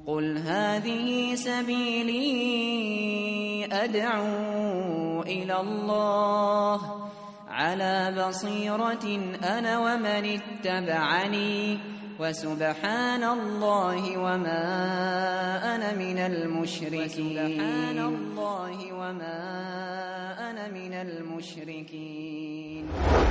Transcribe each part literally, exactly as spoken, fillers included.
قل هذه سبيلي أدعو إلى الله على بصيرة أنا ومن اتبعني وسبحان الله وما أنا من المشركين سبحان الله وما أنا من المشركين.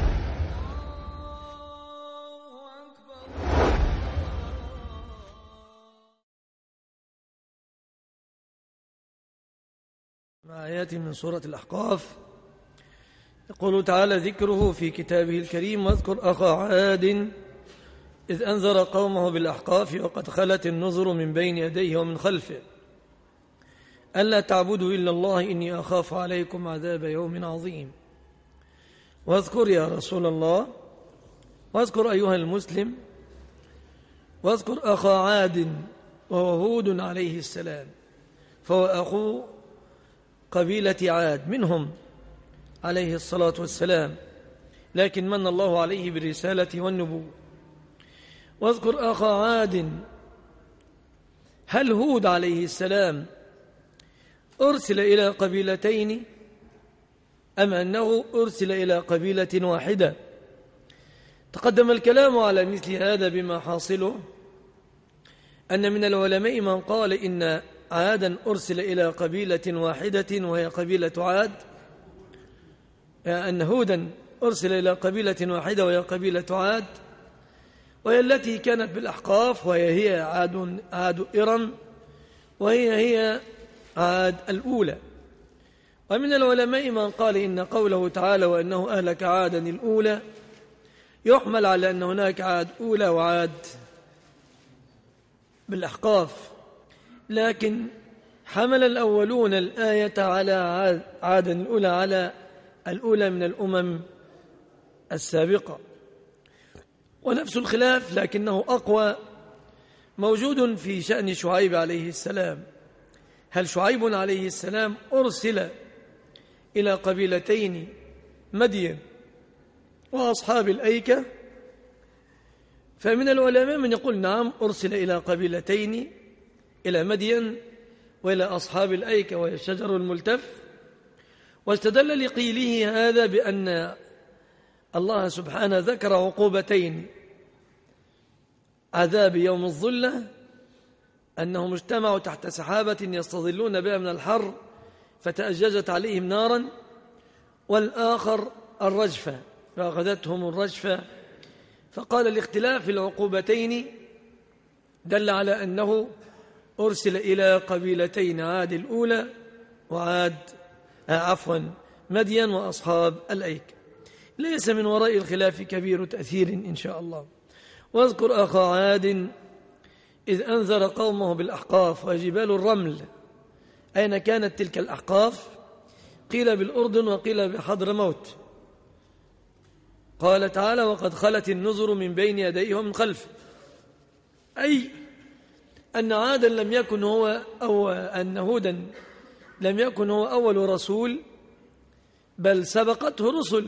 مع آيات من سورة الأحقاف يقول تعالى ذكره في كتابه الكريم: واذكر أخا عاد إذ أنذر قومه بالأحقاف وقد خلت النذر من بين يديه ومن خلفه ألا تعبدوا إلا الله إني أخاف عليكم عذاب يوم عظيم. واذكر يا رسول الله، واذكر أيها المسلم، واذكر أخا عاد وهو هود عليه السلام، فهو أخو قبيلة عاد منهم عليه الصلاة والسلام، لكن من الله عليه بالرسالة والنبوة. واذكر أخا عاد، هل هود عليه السلام أرسل إلى قبيلتين أم أنه أرسل إلى قبيلة واحدة؟ تقدم الكلام على مثل هذا بما حاصله أن من العلماء من قال إن عادا أرسل إلى قبيلة واحدة وهي قبيلة عاد، أن هودا أرسل إلى قبيلة واحدة وهي قبيلة عاد، وهي التي كانت بالأحقاف، وهي هي عاد, عاد إرم، وهي هي عاد الأولى. ومن العلماء من قال إن قوله تعالى وأنه أهلك عادا الأولى يحمل على أن هناك عاد أولى وعاد بالأحقاف، لكن حمل الأولون الآية على عاد الأولى على الأولى من الأمم السابقة. ونفس الخلاف لكنه أقوى موجود في شأن شعيب عليه السلام. هل شعيب عليه السلام أرسل إلى قبيلتين مدين وأصحاب الأيكة؟ فمن العلماء من يقول نعم، أرسل إلى قبيلتين، إلى مدين وإلى أصحاب الأيكة وهي الشجر الملتف، واستدل لقيله هذا بأن الله سبحانه ذكر عقوبتين: عذاب يوم الظلة أنهم اجتمعوا تحت سحابة يستظلون بها من الحر فتأججت عليهم نارا، والآخر الرجفة فأخذتهم الرجفة. فقال الاختلاف في العقوبتين دل على أنه أرسل إلى قبيلتين، عاد الأولى وعاد آه عفوا مدين وأصحاب الأيك. ليس من وراء الخلاف كبير تأثير إن شاء الله. واذكر أخا عاد إذ أنذر قومه بالأحقاف وجبال الرمل. أين كانت تلك الأحقاف؟ قيل بالأردن وقيل بحضر موت. قال تعالى وقد خلت النذر من بين يديه ومن خلفه، أي أن عادا لم يكن هو أو أن هودا لم يكن هو أول رسول، بل سبقته رسل،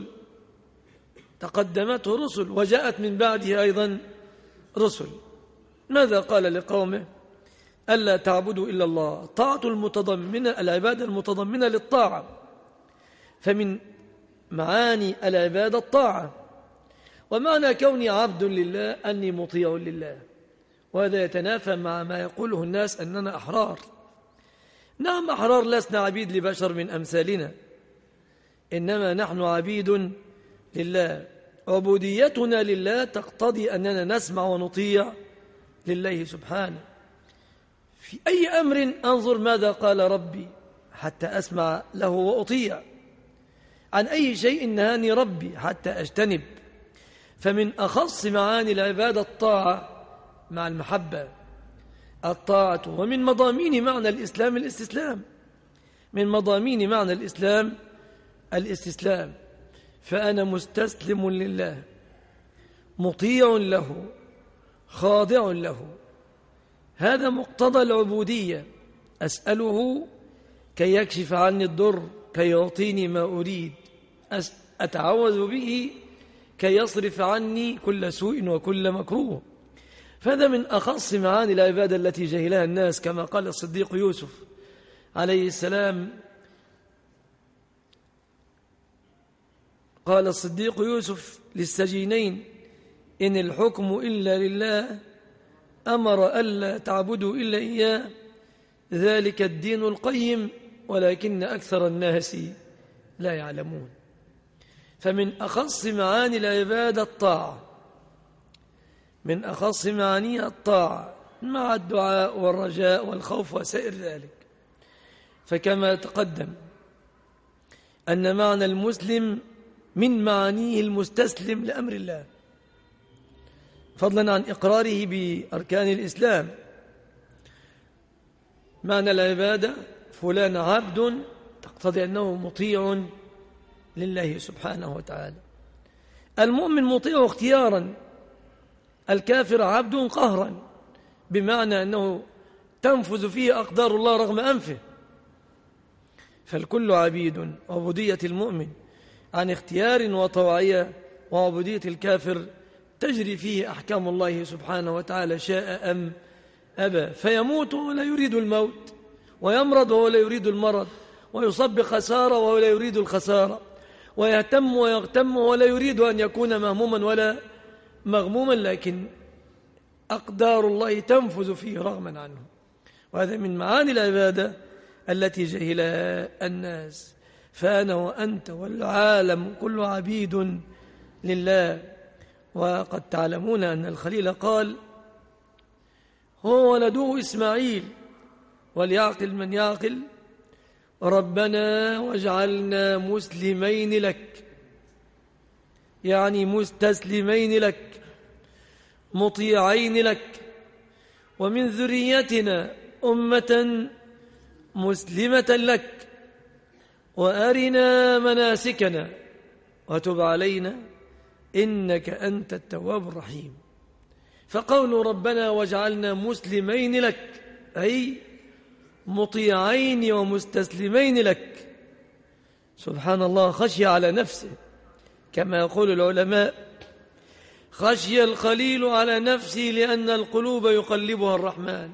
تقدمته رسل، وجاءت من بعده أيضا رسل. ماذا قال لقومه؟ ألا تعبدوا إلا الله. الطاعة المتضمنة، العبادة المتضمنة للطاعة، فمن معاني العبادة الطاعة، ومعنى كوني عبد لله أني مطيع لله، وهذا يتنافى مع ما يقوله الناس أننا أحرار. نعم أحرار، لسنا عبيد لبشر من أمثالنا، إنما نحن عبيد لله. عبوديتنا لله تقتضي أننا نسمع ونطيع لله سبحانه في أي أمر. أنظر ماذا قال ربي حتى أسمع له وأطيع، عن أي شيء نهاني ربي حتى أجتنب. فمن أخص معاني العبادة الطاعة مع المحبة، الطاعة. ومن مضامين معنى الإسلام الاستسلام، من مضامين معنى الإسلام الاستسلام. فأنا مستسلم لله، مطيع له، خاضع له. هذا مقتضى العبودية. أسأله كي يكشف عني الضر، كي يعطيني ما أريد. أتعوذ به كي يصرف عني كل سوء وكل مكروه. فهذا من أخص معاني العبادة التي جهلها الناس، كما قال الصديق يوسف عليه السلام. قال الصديق يوسف للسجينين: إن الحكم إلا لله أمر ألا تعبدوا إلا إياه ذلك الدين القيم ولكن أكثر الناس لا يعلمون. فمن أخص معاني العبادة الطاعة، من أخص معانيها الطاعة مع الدعاء والرجاء والخوف وسائر ذلك. فكما تقدم أن معنى المسلم من معانيه المستسلم لأمر الله، فضلا عن إقراره بأركان الإسلام. معنى العبادة فلان عبد تقتضي أنه مطيع لله سبحانه وتعالى. المؤمن مطيع اختيارا، الكافر عبد قهرا، بمعنى أنه تنفذ فيه أقدار الله رغم أنفه. فالكل عبيد. عبودية المؤمن عن اختيار وطوعية، وعبودية الكافر تجري فيه أحكام الله سبحانه وتعالى شاء أم أبى، فيموت ولا يريد الموت، ويمرض ولا يريد المرض، ويصاب بخسارة ولا يريد الخسارة، ويهتم ويغتم ولا يريد أن يكون مهموما ولا مغموما، لكن أقدار الله تنفذ فيه رغما عنه. وهذا من معاني العبادة التي جهلها الناس. فأنا وأنت والعالم كل عبيد لله. وقد تعلمون أن الخليل قال: هو ولده إسماعيل وليعقل من يعقل ربنا واجعلنا مسلمين لك، يعني مستسلمين لك مطيعين لك، ومن ذريتنا أمة مسلمة لك، وأرنا مناسكنا وتب علينا إنك أنت التواب الرحيم. فقول ربنا واجعلنا مسلمين لك أي مطيعين ومستسلمين لك. سبحان الله، خشي على نفسه كما يقول العلماء: خشي الخليل على نفسه لأن القلوب يقلبها الرحمن.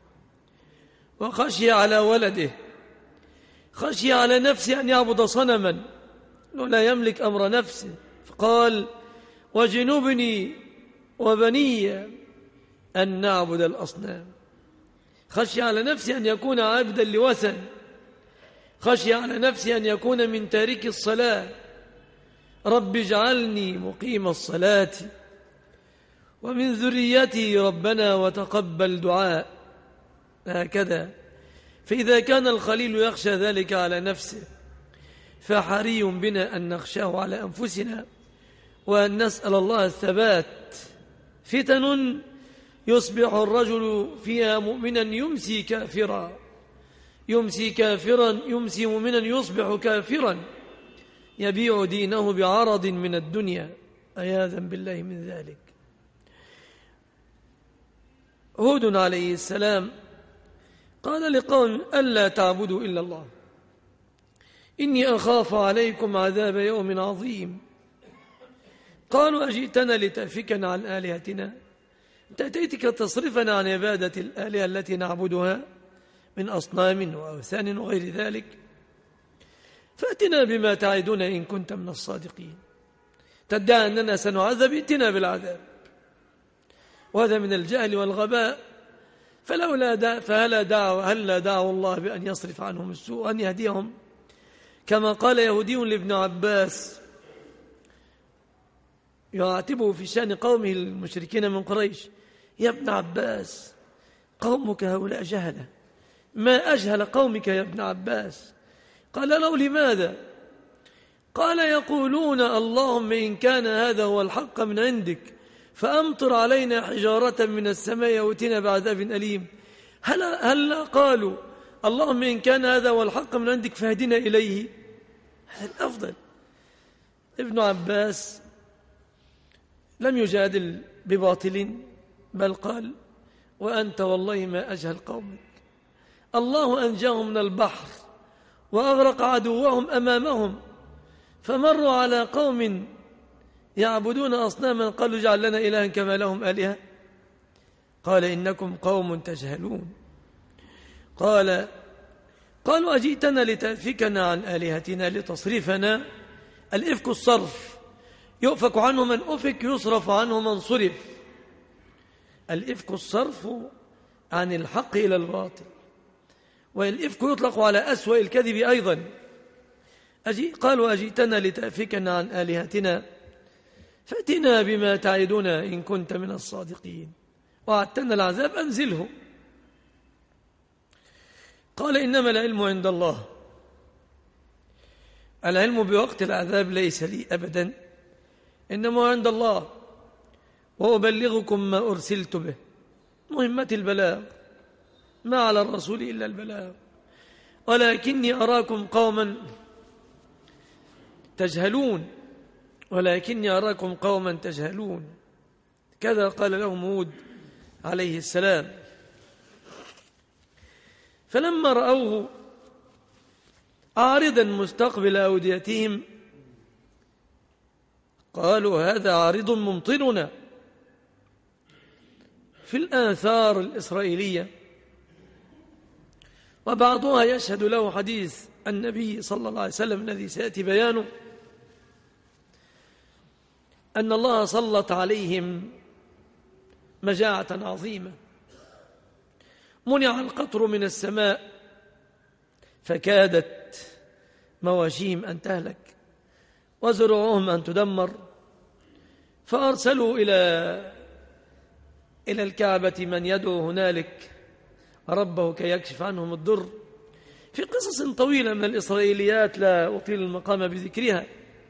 وخشي على ولده، خشي على نفسه أن يعبد صنما لا يملك أمر نفسه، فقال: وجنبني وبني أن نعبد الأصنام. خشي على نفسه أن يكون عبدا لوثن، خشي على نفسه أن يكون من تارك الصلاة. رب اجعلني مقيم الصلاة ومن ذريتي ربنا وتقبل دعاء. هكذا. فإذا كان الخليل يخشى ذلك على نفسه، فحري بنا أن نخشاه على أنفسنا وأن نسأل الله الثبات. فتن يصبح الرجل فيها مؤمنا يمسي كافرا، يمسي كافرا يمسي مؤمنا يصبح كافرا، يبيع دينه بعرض من الدنيا، عياذا بالله من ذلك. هود عليه السلام قال لقوم: ألا تعبدوا إلا الله إني أخاف عليكم عذاب يوم عظيم. قالوا: أجئتنا لتأفكنا عن آلهتنا؟ أنت أتيتك تصرفنا عن عبادة الآلهة التي نعبدها من أصنام وأوثان وغير ذلك، فأتنا بما تعدون إن كنت من الصادقين. تدعي أننا سنعذب، ائتنا بالعذاب. وهذا من الجهل والغباء. فلولا دع فهلا دعوا هلا دعوا الله بأن يصرف عنهم السوء وأن يهديهم، كما قال يهودي لابن عباس يعاتبه في شأن قومه المشركين من قريش: يا ابن عباس قومك هؤلاء جهلة، ما أجهل قومك يا ابن عباس. قال له: لماذا؟ قال: يقولون اللهم إن كان هذا هو الحق من عندك فأمطر علينا حجارة من السماء وأتنا بعذاب أليم. هل, هل قالوا اللهم إن كان هذا هو الحق من عندك فاهدنا إليه؟ هذا الأفضل. ابن عباس لم يجادل بباطل، بل قال: وأنت والله ما أجهل قومك. الله أنجاهم من البحر وأغرق عدوهم أمامهم، فمروا على قوم يعبدون أصناما قالوا اجعل لنا إلها كما لهم آلهة. قال إنكم قوم تجهلون. قال قالوا أجئتنا لتأفكنا عن آلهتنا لتصرفنا. الإفك الصرف، يؤفك عنه من أفك، يصرف عنه من صرف. الإفك الصرف عن الحق إلى الباطل، والإفك يطلق على أسوأ الكذب أيضا. أجي قالوا أجئتنا لتأفكنا عن آلهتنا فأتنا بما تعدنا إن كنت من الصادقين، وعدتنا العذاب أنزله. قال إنما العلم عند الله. العلم بوقت العذاب ليس لي أبدا، إنما عند الله، وأبلغكم ما أرسلت به. مهمة البلاغ، ما على الرسول إلا البلاغ، ولكني أراكم قوما تجهلون ولكني أراكم قوما تجهلون. كذا قال لهم هود عليه السلام. فلما رأوه عارضا مستقبل أوديتهم قالوا هذا عارض ممطرنا. في الآثار الإسرائيلية وبعضها يشهد له حديث النبي صلى الله عليه وسلم الذي سيأتي بيانه، أن الله سلط عليهم مجاعة عظيمة، منع القطر من السماء فكادت مواشيهم أن تهلك وزروعهم أن تدمر، فأرسلوا إلى إلى الكعبة من يدعو هنالك ربه كي يكشف عنهم الضر. في قصص طويلة من الإسرائيليات لا أطيل المقام بذكرها.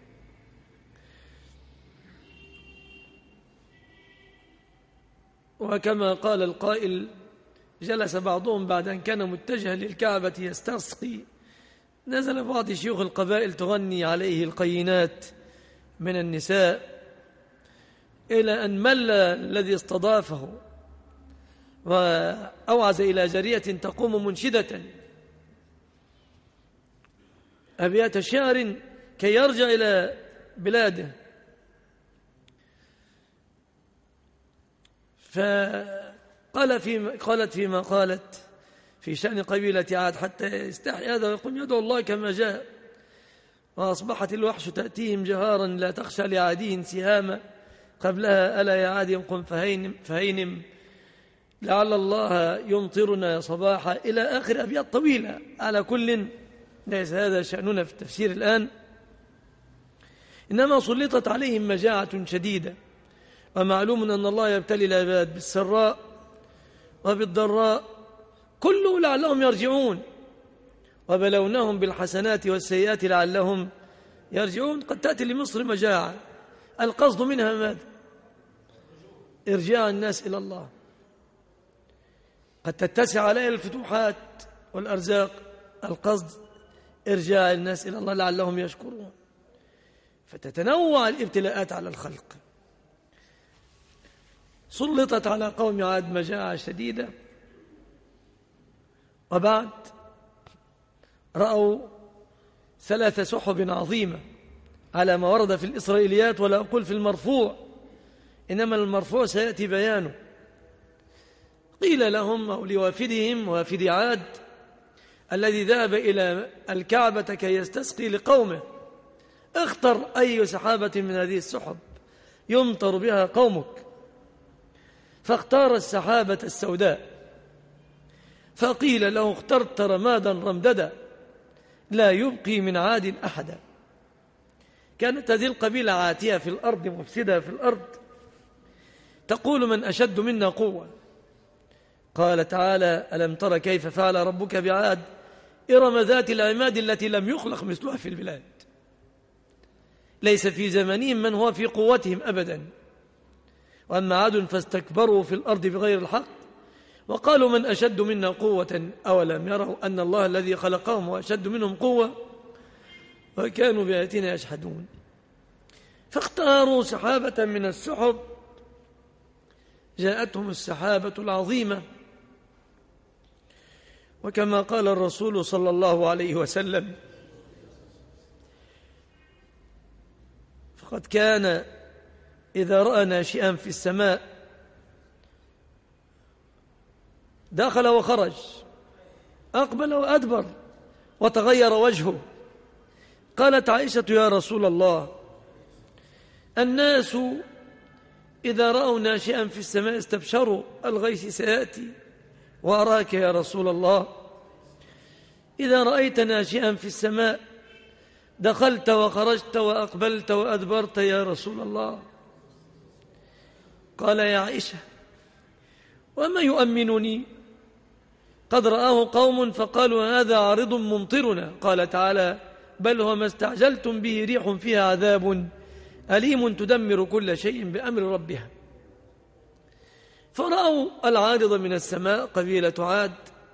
وكما قال القائل جلس بعضهم بعد أن كان متجها للكعبة يستسقي، نزل بعض شيوخ القبائل تغني عليه القينات من النساء، إلى أن مل الذي استضافه وأوعز إلى جارية تقوم منشدة أبيات شعر كي يرجع إلى بلاده. فقال فيما قالت فيما قالت في شأن قبيلة عاد حتى يستحي هذا ويقوم يدعو الله كما جاء، وأصبحت الوحش تأتيهم جهارا لا تخشى لعادين سهاما قبلها ألا يا عاد قم فهينم, فهينم لعل الله يمطرنا صباحا إلى آخر أبيات طويلة. على كل ليس هذا شأننا في التفسير الآن، إنما سلطت عليهم مجاعة شديدة. ومعلوم أن الله يبتلي العباد بالسراء وبالضراء كله لعلهم يرجعون، وبلوناهم بالحسنات والسيئات لعلهم يرجعون. قد تأتي لمصر مجاعة، القصد منها ماذا؟ إرجاع الناس إلى الله. قد تتسع عليها الفتوحات والأرزاق، القصد إرجاع الناس إلى الله لعلهم يشكرون. فتتنوع الابتلاءات على الخلق. سلطت على قوم عاد مجاعة شديدة، وبعد رأوا ثلاث سحب عظيمة على ما ورد في الإسرائيليات، ولا أقول في المرفوع، إنما المرفوع سيأتي بيانه. قيل لهم أو لوافدهم وافد عاد الذي ذهب إلى الكعبة كي يستسقي لقومه: اختر أي سحابة من هذه السحب يمطر بها قومك. فاختار السحابة السوداء، فقيل له: اخترت رمادا رمددا لا يبقي من عاد أحدا. كانت هذه القبيلة عاتية في الأرض، مفسدة في الأرض، تقول: من أشد منا قوة. قال تعالى: ألم تر كيف فعل ربك بعاد إرم ذات العماد التي لم يخلق مثلها في البلاد. ليس في زمنهم من هو في قوتهم أبدا. وأما عاد فاستكبروا في الأرض بغير الحق وقالوا: من أشد منا قوة أولم يروا أن الله الذي خلقهم وأشد منهم قوة وكانوا بآياتنا يجحدون. فاختاروا سحابة من السحب، جاءتهم السحابة العظيمة. وكما قال الرسول صلى الله عليه وسلم: فقد كان إذا رأى ناشئا في السماء دخل وخرج، أقبل وأدبر، وتغير وجهه. قالت عائشة: يا رسول الله، الناس إذا رأوا ناشئا في السماء استبشروا، الغيث سيأتي. وأراك يا رسول الله إذا رأيت ناشئا في السماء دخلت وخرجت وأقبلت وأدبرت يا رسول الله. قال: يا عائشة، وما يؤمنني؟ قد رآه قوم فقالوا هذا عارض ممطرنا. قال تعالى: بل هو ما استعجلتم به ريح فيها عذاب أليم تدمر كل شيء بأمر ربها. فرأوا العارض من السماء قبيلة عاد،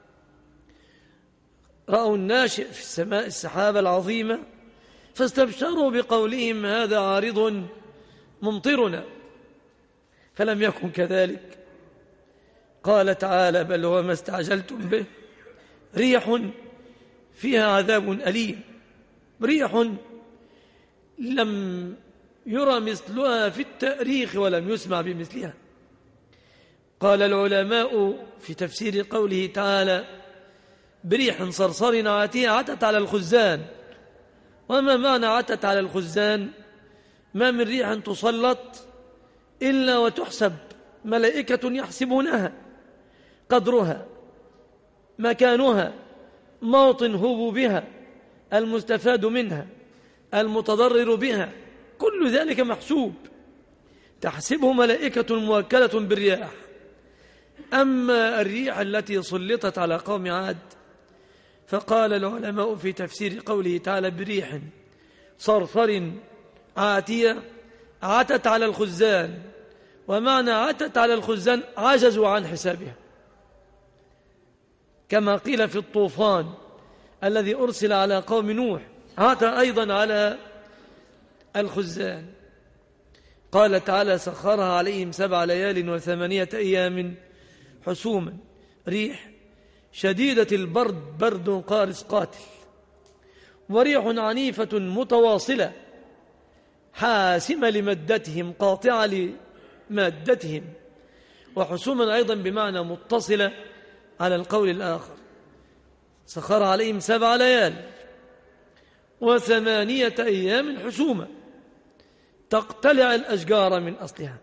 رأوا الناشئ في السماء السحابة العظيمة، فاستبشروا بقولهم هذا عارض ممطرنا، فلم يكن كذلك. قال تعالى: بل هو ما استعجلتم به ريح فيها عذاب أليم، ريح لم يرى مثلها في التاريخ ولم يسمع بمثلها. قال العلماء في تفسير قوله تعالى: بريح صرصر عاتية عتت على الخزان. وما معنى عتت على الخزان؟ ما من ريح تسلط إلا وتحسب، ملائكة يحسبونها، قدرها، مكانها، موطن هبوبها، المستفاد منها، المتضرر بها، كل ذلك محسوب، تحسبه ملائكة موكلة بالرياح. أما الريح التي سلطت على قوم عاد فقال العلماء في تفسير قوله تعالى: بريح صرصر عاتية عتت على الخزان. ومعنى عتت على الخزان عجزوا عن حسابها، كما قيل في الطوفان الذي أرسل على قوم نوح، عتى أيضا على الخزان. قال تعالى: سخرها عليهم سبع ليال وثمانية أيام حسوما، ريح شديدة البرد، برد قارس قاتل، وريح عنيفة متواصلة حاسمة لمدتهم، قاطعة لمادتهم، وحسوما أيضا بمعنى متصلة على القول الآخر. سخر عليهم سبع ليال وثمانية أيام حسوما تقتلع الأشجار من أصلها،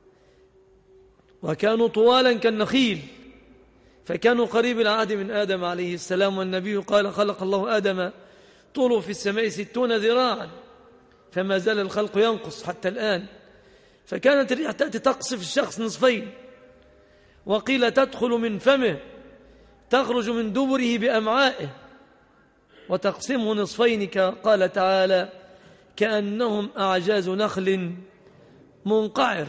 وكانوا طوالا كالنخيل، فكانوا قريب العهد من آدم عليه السلام. والنبي قال: خلق الله آدم طوله في السماء ستون ذراعا، فما زال الخلق ينقص حتى الآن. فكانت الريح تأتي تقصف الشخص نصفين، وقيل تدخل من فمه، تخرج من دبره بأمعائه، وتقسمه نصفين، قال تعالى: كأنهم أعجاز نخل منقعر،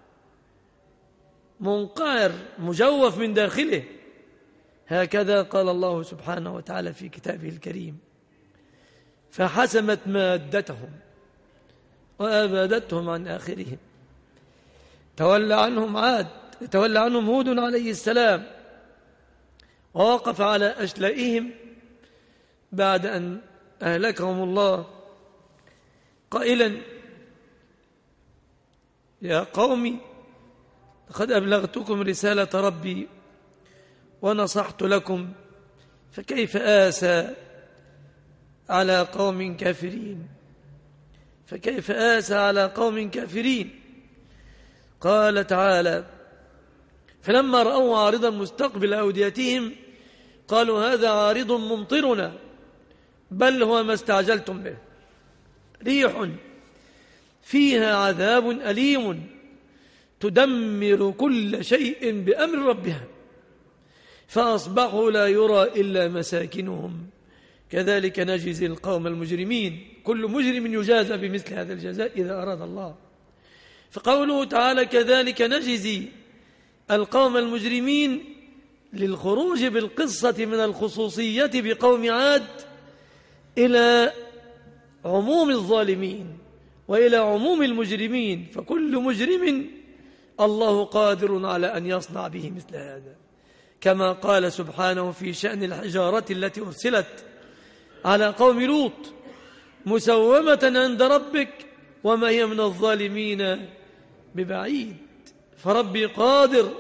منقعر مجوف من داخله. هكذا قال الله سبحانه وتعالى في كتابه الكريم: فحسمت مادتهم وأبادتهم عن آخرهم. تولى عنهم عاد، تولى عنهم هود عليه السلام، ووقف على أشلائهم بعد أن أهلكهم الله قائلا: يا قوم قد أبلغتكم رسالة ربي ونصحت لكم، فكيف آسى على قوم كافرين، فكيف آسى على قوم كافرين. قال تعالى: فلما رأوا عارضا مستقبل أوديتهم قالوا هذا عارض ممطرنا، بل هو ما استعجلتم به، ريح فيها عذاب أليم تدمر كل شيء بأمر ربها، فأصبحوا لا يرى إلا مساكنهم، كذلك نجزي القوم المجرمين. كل مجرم يجازى بمثل هذا الجزاء إذا أراد الله. فقوله تعالى: كذلك نجزي القوم المجرمين، للخروج بالقصة من الخصوصية بقوم عاد إلى عموم الظالمين وإلى عموم المجرمين، فكل مجرم الله قادر على أن يصنع به مثل هذا، كما قال سبحانه في شأن الحجارة التي أرسلت على قوم لوط: مسومة عند ربك وما هي من الظالمين ببعيد. فربي قادر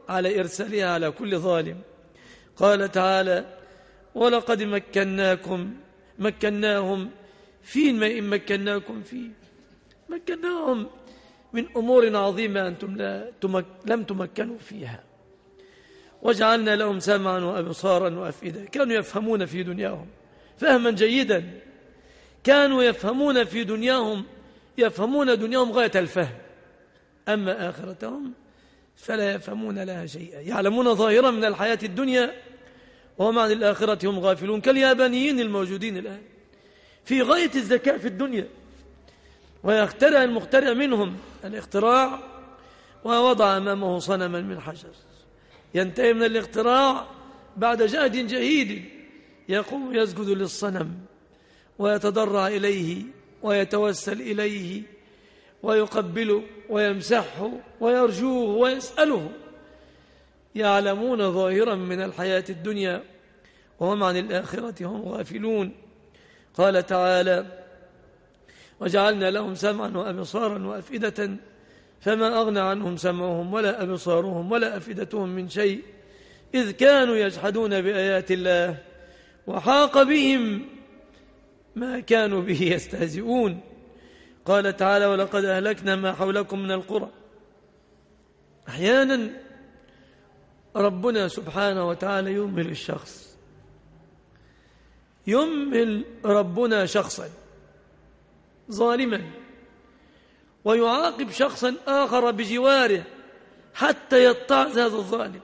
على إرسالها على كل ظالم. قال تعالى: ولقد مكناكم مكناهم فيما إن مكناكم فيه، مكناهم من أمور عظيمة أنتم لا تمك لم تمكنوا فيها. وجعلنا لهم سمعا وأبصارا وأفئدة، كانوا يفهمون في دنياهم فهما جيدا، كانوا يفهمون في دنياهم يفهمون دنياهم غاية الفهم، أما آخرتهم فلا يفهمون لها شيئا، يعلمون ظاهرا من الحياة الدنيا وهم عن الآخرة هم غافلون، كاليابانيين الموجودين الآن في غاية الذكاء في الدنيا، ويخترع المخترع منهم الاختراع ووضع أمامه صنما من حجر، ينتهي من الاختراع بعد جهد جهيد، يقوم يسجد للصنم ويتضرع إليه ويتوسل إليه ويقبله ويمسحه ويرجوه ويسأله، يعلمون ظاهرا من الحياة الدنيا وهم عن الآخرة هم غافلون. قال تعالى: وجعلنا لهم سمعا وأبصارا وأفئدة فما أغنى عنهم سمعهم ولا أبصارهم ولا أفئدتهم من شيء إذ كانوا يجحدون بآيات الله وحاق بهم ما كانوا به يستهزئون. قال تعالى: ولقد أهلكنا ما حولكم من القرى. أحيانا ربنا سبحانه وتعالى يمهل الشخص، يمهل ربنا شخصا ظالما ويعاقب شخصا آخر بجواره حتى يتعظ هذا الظالم.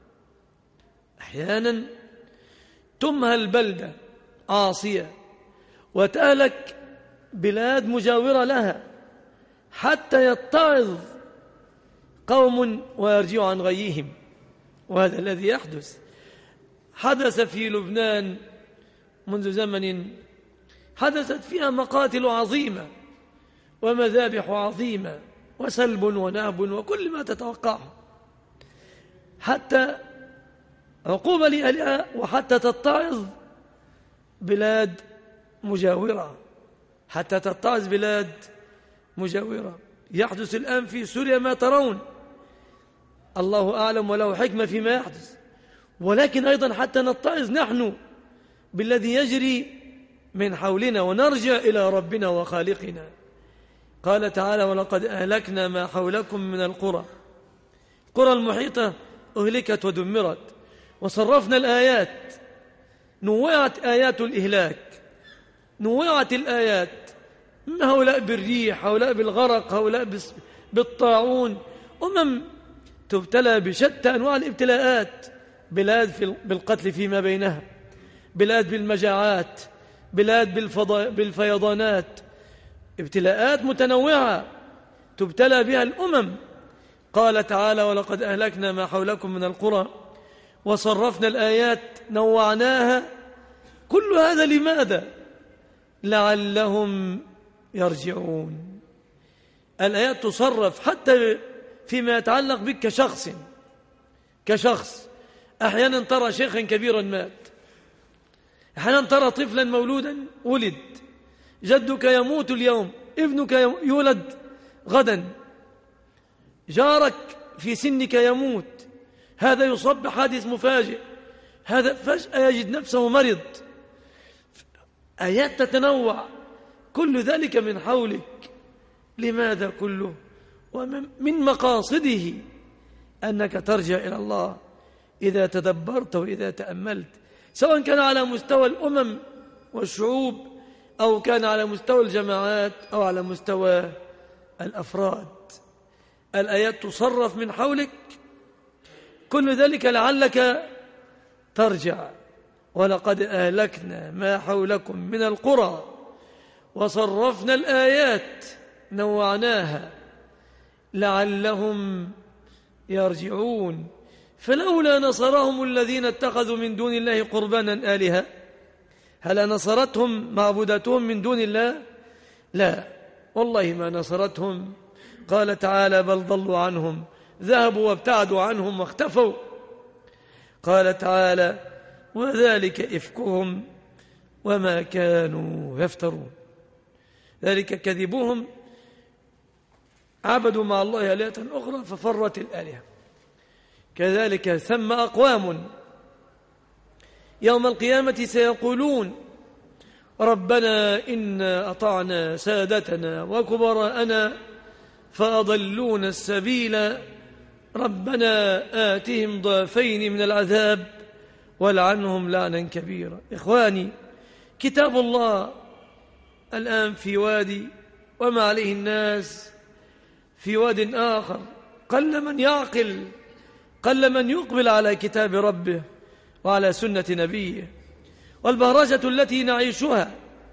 أحيانا تمهل بلدة عاصية وتهلك بلاد مجاورة لها حتى يتعظ قوم ويرجعوا عن غيهم، وهذا الذي يحدث. حدث في لبنان منذ زمن، حدثت فيها مقاتل عظيمة ومذابح عظيمة وسلب ونهب وكل ما تتوقعه، حتى عقوبة لأهلها وحتى تتعظ بلاد مجاورة، حتى تتعظ بلاد مجاورة. يحدث الآن في سوريا ما ترون، الله أعلم وله حكمة فيما يحدث، ولكن أيضا حتى نتعظ نحن بالذي يجري من حولنا ونرجع إلى ربنا وخالقنا. قال تعالى: ولقد أهلكنا ما حولكم من القرى. القرى المحيطة أهلكت ودمرت، وصرفنا الآيات، نوعت آيات الإهلاك، نوعت الآيات، هؤلاء بالريح، هؤلاء بالغرق، هؤلاء بالطاعون، أمم تبتلى بشتى أنواع الابتلاءات، بلاد بالقتل فيما بينها، بلاد بالمجاعات، بلاد بالفيضانات، ابتلاءات متنوعة تبتلى بها الأمم. قال تعالى: ولقد أهلكنا ما حولكم من القرى وصرفنا الآيات نوعناها. كل هذا لماذا؟ لعلهم يرجعون. الآيات تصرف حتى فيما يتعلق بك كشخص كشخص أحيانا ترى شيخا كبيرا مات، أحيانا ترى طفلا مولودا ولد، جدك يموت اليوم، ابنك يولد غدا، جارك في سنك يموت، هذا يصاب بحادث مفاجئ، هذا فجأة يجد نفسه مرض. آيات تتنوع، كل ذلك من حولك. لماذا كله؟ ومن مقاصده أنك ترجع إلى الله إذا تدبرت وإذا تأملت، سواء كان على مستوى الأمم والشعوب أو كان على مستوى الجماعات أو على مستوى الأفراد. الآيات تصرف من حولك، كل ذلك لعلك ترجع. ولقد أهلكنا ما حولكم من القرى وصرفنا الآيات نوعناها لعلهم يرجعون. فلولا نصرهم الذين اتخذوا من دون الله قربانا آلهة، هل نصرتهم معبوداتهم من دون الله؟ لا والله ما نصرتهم. قال تعالى: بل ضلوا عنهم، ذهبوا وابتعدوا عنهم واختفوا. قال تعالى: وذلك إفكهم وما كانوا يفترون. ذلك كذبوهم، عبدوا مع الله آلهة أخرى ففرت الآلهة. كذلك ثم أقوام يوم القيامة سيقولون ربنا إنا أطعنا سادتنا وكبراءنا فأضلون السبيل ربنا آتهم ضعفين من العذاب ولعنهم لعنا كبيرا. إخواني، كتاب الله الآن في وادي وما عليه الناس في واد آخر، قل من يعقل، قل من يقبل على كتاب ربه وعلى سنة نبيه. والبهرجة التي نعيشها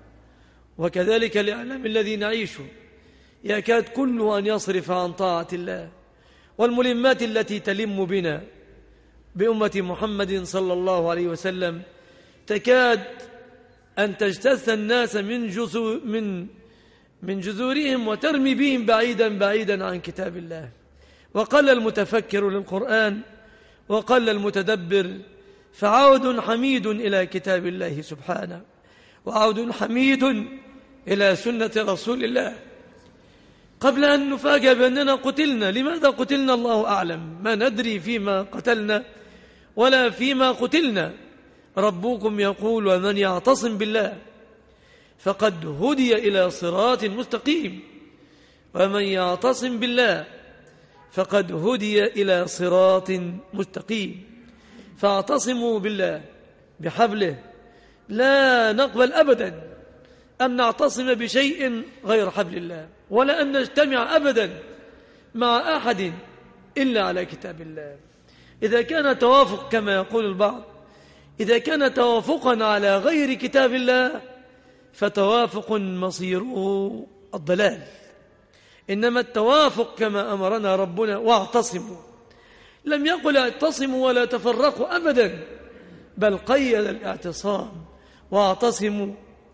وكذلك الإعلام الذي نعيشه يكاد كله أن يصرف عن طاعة الله، والملمات التي تلم بنا بأمة محمد صلى الله عليه وسلم تكاد أن تجتث الناس من جذور من من جذورهم وترمي بهم بعيدا بعيدا عن كتاب الله. وقل المتفكر للقرآن وقل المتدبر، فعود حميد إلى كتاب الله سبحانه، وعود حميد إلى سنة رسول الله. قبل أن نفاجأ بأننا قتلنا، لماذا قتلنا الله أعلم، ما ندري فيما قتلنا ولا فيما قتلنا. ربكم يقول ومن يعتصم بالله فقد هدي إلى صراط مستقيم، ومن يعتصم بالله فقد هدي إلى صراط مستقيم. فاعتصموا بالله بحبله، لا نقبل أبدا أن نعتصم بشيء غير حبل الله، ولا أن نجتمع أبدا مع أحد إلا على كتاب الله. إذا كان توافق كما يقول البعض، إذا كان توافقا على غير كتاب الله فتوافق مصيره الضلال، إنما التوافق كما أمرنا ربنا واعتصموا، لم يقل اعتصموا ولا تفرقوا أبدا، بل قيد الاعتصام واعتصموا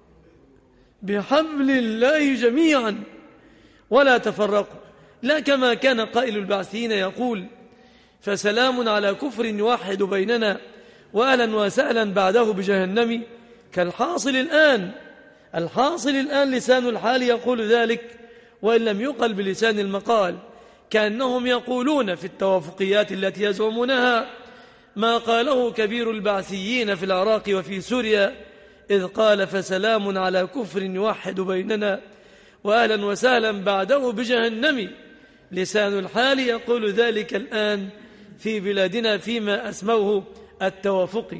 بحبل الله جميعا ولا تفرقوا، لا كما كان قائل البعثيين يقول فسلام على كفر يوحد بيننا وأهلا وسهلا بعده بجهنم، كالحاصل الآن. الحاصل الآن لسان الحال يقول ذلك وإن لم يقل بلسان المقال، كأنهم يقولون في التوافقيات التي يزعمونها ما قاله كبير البعثيين في العراق وفي سوريا إذ قال فسلام على كفر يوحد بيننا وأهلا وسهلا بعده بجهنم. لسان الحال يقول ذلك الآن في بلادنا فيما أسموه التوافقي،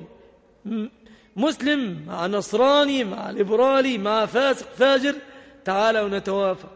مسلم مع نصراني مع ليبرالي مع فاسق فاجر، تعالوا نتوافق.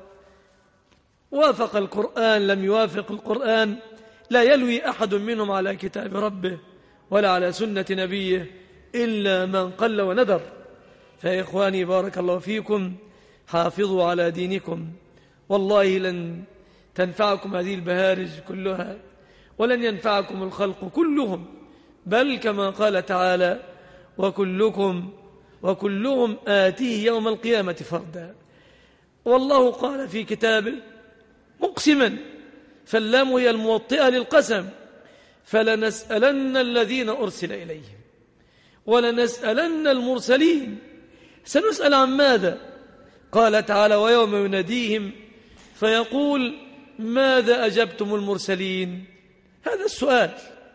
وافق القرآن لم يوافق القرآن، لا يلوي أحد منهم على كتاب ربه ولا على سنة نبيه إلا من قل وندر. فإخواني بارك الله فيكم، حافظوا على دينكم، والله لن تنفعكم هذه البهارج كلها ولن ينفعكم الخلق كلهم، بل كما قال تعالى وكلكم وكلهم آتيه يوم القيامة فردا. والله قال في كتابه مقسما، فاللام هي الموطئة للقسم، فلنسألن الذين أرسل إليهم ولنسألن المرسلين. سنسأل عن ماذا؟ قال تعالى ويوم يناديهم فيقول ماذا أجبتم المرسلين. هذا السؤال،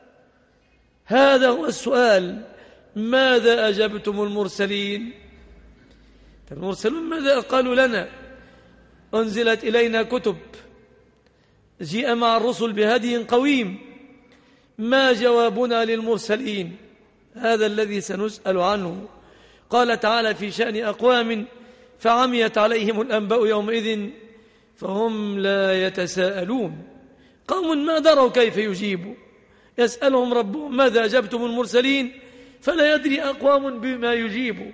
هذا هو السؤال، ماذا أجبتم المرسلين؟ المرسلون ماذا قالوا لنا؟ أنزلت إلينا كتب، جيء مع الرسل بهدي قويم، ما جوابنا للمرسلين؟ هذا الذي سنسأل عنه. قال تعالى في شأن أقوام فعميت عليهم الأنباء يومئذ فهم لا يتساءلون. قوم ما دروا كيف يجيبوا، يسألهم ربهم ماذا أجبتم المرسلين، فلا يدري أقوام بما يجيبوا.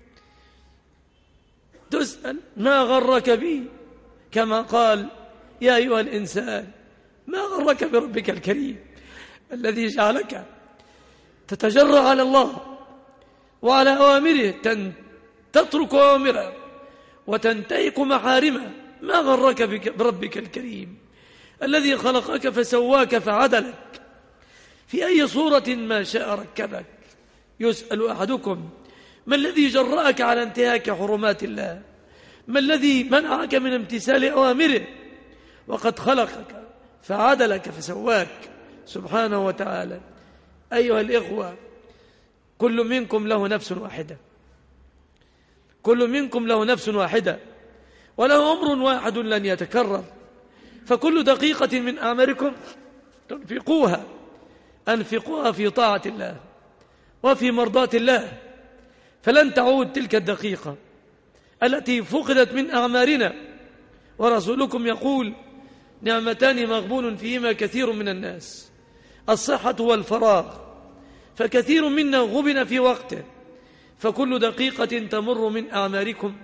تسأل ما غرك بي، كما قال يا أيها الإنسان ما غرك بربك الكريم الذي جعلك تتجرأ على الله وعلى أوامره، تترك أوامره وتنتهك محارمه. ما غرك بربك الكريم الذي خلقك فسواك فعدلك في أي صورة ما شاء ركبك. يسأل أحدكم ما الذي جرأك على انتهاك حرمات الله؟ ما الذي منعك من امتثال أوامره؟ وقد خلقك فعدلك فسواك سبحانه وتعالى. أيها الإخوة، كل منكم له نفس واحدة، كل منكم له نفس واحدة وله أمر واحد لن يتكرر، فكل دقيقة من أعماركم تنفقوها أنفقوها في طاعة الله وفي مرضاة الله، فلن تعود تلك الدقيقة التي فقدت من أعمارنا. ورسولكم يقول: نعمتان مغبون فيهما كثير من الناس، الصحة والفراغ، فكثير منا غبن في وقته، فكل دقيقة تمر من أعماركم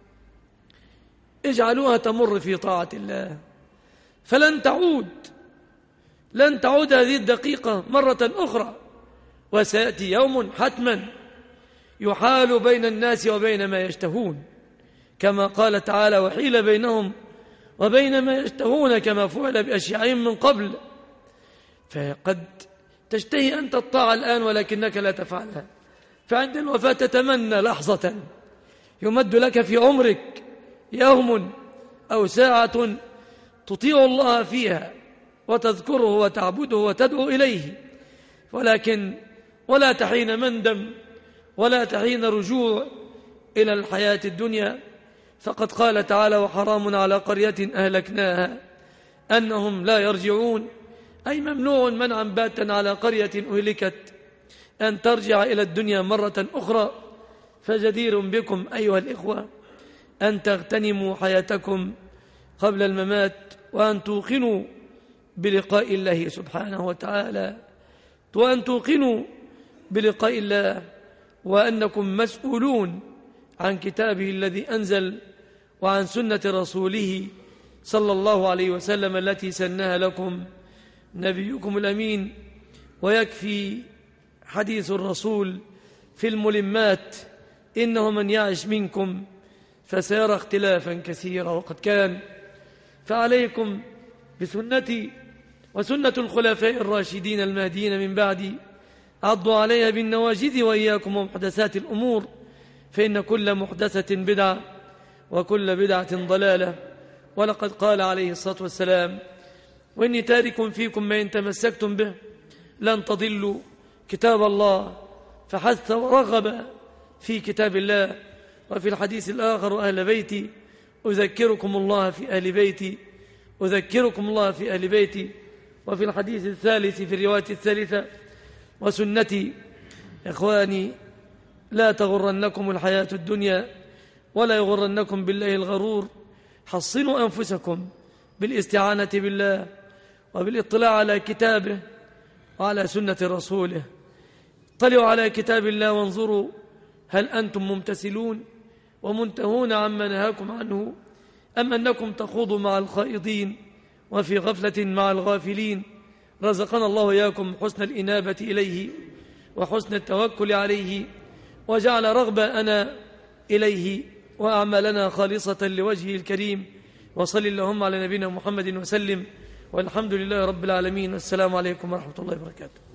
اجعلوها تمر في طاعة الله، فلن تعود لن تعود هذه الدقيقة مرة أخرى. وسيأتي يوم حتما يحال بين الناس وبين ما يشتهون، كما قال تعالى: وحيل بينهم وبين ما يشتهون كما فعل بأشياعهم من قبل. فقد تشتهي أنت الطاعة الآن ولكنك لا تفعلها، فعند الوفاة تتمنى لحظة يمد لك في عمرك يوم أو ساعة تطيع الله فيها وتذكره وتعبده وتدعو إليه، ولكن ولا تحين مندم ولا تحين رجوع إلى الحياة الدنيا. فقد قال تعالى: وحرام على قرية أهلكناها أنهم لا يرجعون، أي ممنوع منعا باتا على قرية أهلكت أن ترجع إلى الدنيا مرة أخرى. فجدير بكم أيها الإخوة أن تغتنموا حياتكم قبل الممات، وأن توقنوا بلقاء الله سبحانه وتعالى، وأن توقنوا بلقاء الله، وأنكم مسؤولون عن كتابه الذي أنزل وعن سنة رسوله صلى الله عليه وسلم التي سنها لكم نبيكم الأمين. ويكفي حديث الرسول في الملمات: إنه من يعش منكم فسيرى اختلافا كثيرا، وقد كان. فعليكم بسنتي وسنة الخلفاء الراشدين المهديين من بعدي، عضوا عليها بالنواجذ، وإياكم ومحدثات الأمور، فإن كل محدثة بدعة وكل بدعة ضلالة. ولقد قال عليه الصلاة والسلام: وإني تارك فيكم ما إن تمسكتم به لن تضلوا كتاب الله، فحث ورغب في كتاب الله. وفي الحديث الآخر: أهل بيتي أذكركم الله في أهل بيتي أذكركم الله في أهل بيتي. وفي الحديث الثالث في الرواية الثالثة: وسنتي. إخواني، لا تغرنكم الحياة الدنيا ولا يغرنكم بالله الغرور. حصنوا أنفسكم بالاستعانة بالله وبالاطلاع على كتابه وعلى سنة رسوله. اطلعوا على كتاب الله وانظروا هل أنتم ممتثلون ومنتهون عما نهاكم عنه، أم أنكم تخوضوا مع الخائضين وفي غفلة مع الغافلين. رزقنا الله إياكم حسن الإنابة إليه وحسن التوكل عليه، وجعل رغباءنا إليه وأعمالنا خالصة لوجهه الكريم. وصل اللهم على نبينا محمد وسلم، والحمد لله رب العالمين. والسلام عليكم ورحمة الله وبركاته.